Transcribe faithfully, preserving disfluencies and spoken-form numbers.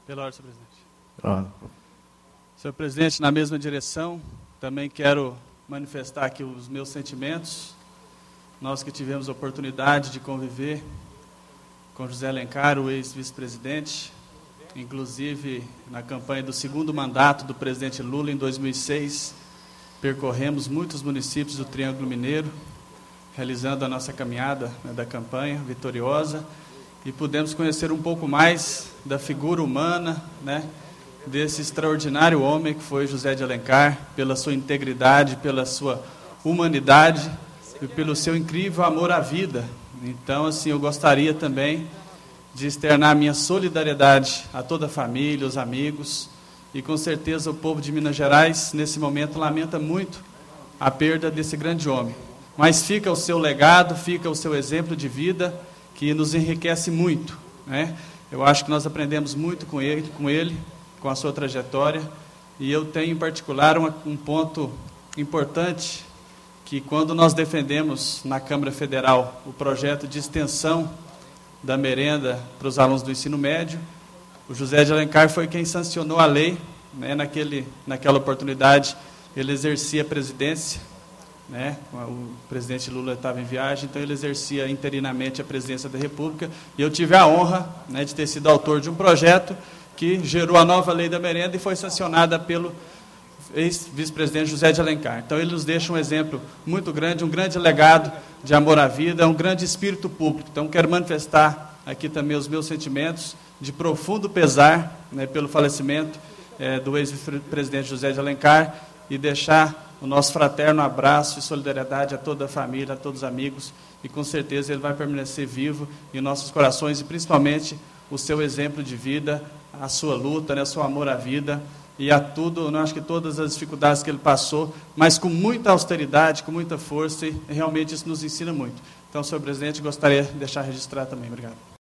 Pela ordem, senhor presidente. Ah. Senhor presidente, na mesma direção, também quero manifestar aqui os meus sentimentos. Nós que tivemos a oportunidade de conviver com José Alencar, o ex-vice-presidente, inclusive na campanha do segundo mandato do presidente Lula em dois mil e seis, percorremos muitos municípios do Triângulo Mineiro, realizando a nossa caminhada, né, da campanha vitoriosa, e pudemos conhecer um pouco mais da figura humana, né, desse extraordinário homem que foi José de Alencar, pela sua integridade, pela sua humanidade e pelo seu incrível amor à vida. Então, assim, eu gostaria também de externar a minha solidariedade a toda a família, os amigos, e com certeza o povo de Minas Gerais, nesse momento, lamenta muito a perda desse grande homem. Mas fica o seu legado, fica o seu exemplo de vida, que nos enriquece muito, né? Eu acho que nós aprendemos muito com ele, com ele, com a sua trajetória, e eu tenho em particular uma, um ponto importante, que quando nós defendemos na Câmara Federal o projeto de extensão da merenda para os alunos do ensino médio, o José de Alencar foi quem sancionou a lei, né? Naquele, naquela oportunidade ele exercia a presidência, né? O presidente Lula estava em viagem, então ele exercia interinamente a presidência da República, e eu tive a honra, né, de ter sido autor de um projeto que gerou a nova lei da merenda e foi sancionada pelo ex-vice-presidente José de Alencar. Então ele nos deixa um exemplo muito grande, um grande legado de amor à vida, um grande espírito público. Então quero manifestar aqui também os meus sentimentos de profundo pesar, né, pelo falecimento é, do ex-vice-presidente José de Alencar, e deixar o nosso fraterno abraço e solidariedade a toda a família, a todos os amigos, e com certeza ele vai permanecer vivo em nossos corações, e principalmente o seu exemplo de vida, a sua luta, né, o seu amor à vida, e a tudo, eu acho que todas as dificuldades que ele passou, mas com muita austeridade, com muita força, e realmente isso nos ensina muito. Então, senhor presidente, gostaria de deixar registrado também. Obrigado.